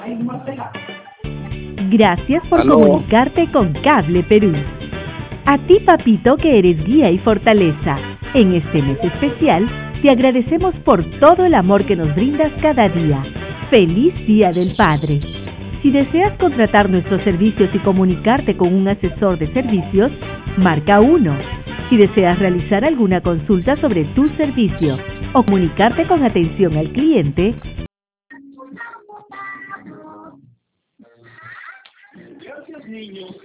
Gracias por Aló. comunicarte con Cable Perú. A ti, papito, que eres guía y fortaleza. En este mes especial, te agradecemos por todo el amor que nos brindas cada día. ¡Feliz Día del Padre! Si deseas contratar nuestros servicios y comunicarte con un asesor de servicios, marca 1. Si deseas realizar alguna consulta sobre tu servicio o comunicarte con atención al cliente, Gracias, niños.